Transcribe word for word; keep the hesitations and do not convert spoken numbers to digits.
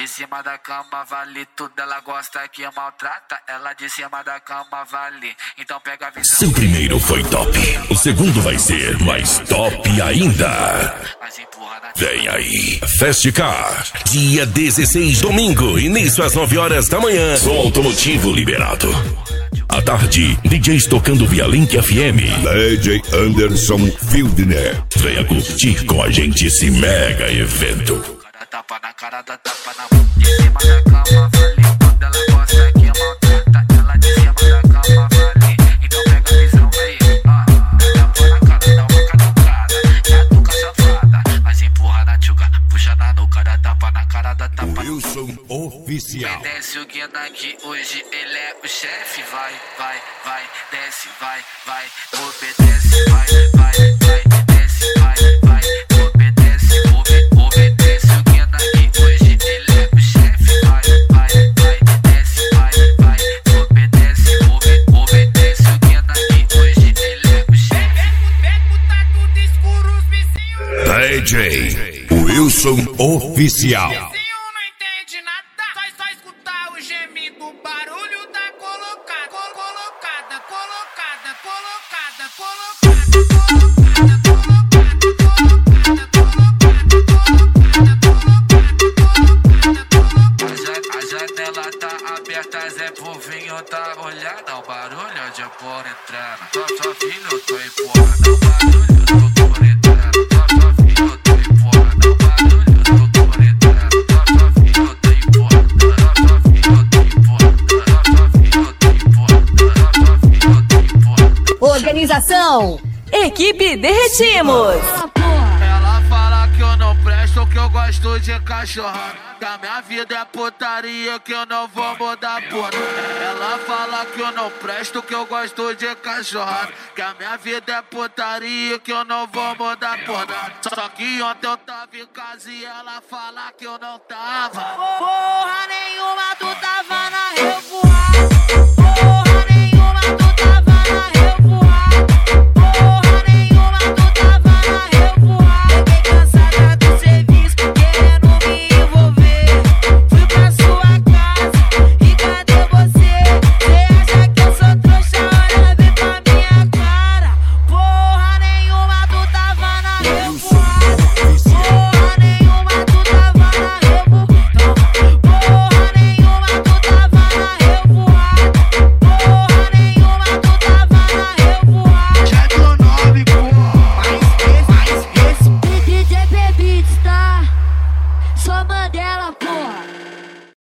De cima da cama vale tudo, ela gosta que maltrata. Ela de cima da cama vale, então pega a visão. Seu primeiro foi top, o segundo vai ser mais top ainda. Vem aí, Festicar, dia dezesseis, domingo, início às nove horas da manhã. Som automotivo liberado. À tarde, D Js tocando via Link F M. D J Anderson Fildner. Venha curtir com a gente esse mega evento. Tapa na cara da tapa na mão. De cima da cama vale, quando ela gosta que maltrata. Ela de cima da cama vale, então pega a visão aí. Ah, tapa na cara, dá uma caducada. Já tuca safada, mas empurra na tchuca, puxa na nuca, dá tapa na cara da tapa. Wilson Oficial. Desce o Guina que hoje ele é o chefe. Vai, vai, vai, desce, vai, vai, obedece, vai, vai, vai, desce, vai, vai, obedece, obedece o Guina que hoje ele é o chefe. Vai, vai, vai, desce, vai, vai, obedece, obedece o Guina que hoje ele é o chefe. D J Wilson Oficial. Zé Povinho tá olhando o barulho de por entrando. Só só filho, eu tô empurrando o barulho do por entrando. Só só filho, eu tô empurrando o barulho do por entrando. Só só filho, eu tô empurrando. Só só filho, eu tô empurrando. Só só filho, eu tô empurrando. Só só filho, eu tô empurrando. Organização Equipe Derretimos. Ela fala que eu não presto, que eu gosto de cachorrada. Que a minha vida é putaria, que eu não vou mudar por nada. Ela fala que eu não presto, que eu gosto de cachorrada. Que a minha vida é putaria, que eu não vou mudar por nada. Só que ontem eu tava em casa e ela fala que eu não tava. Porra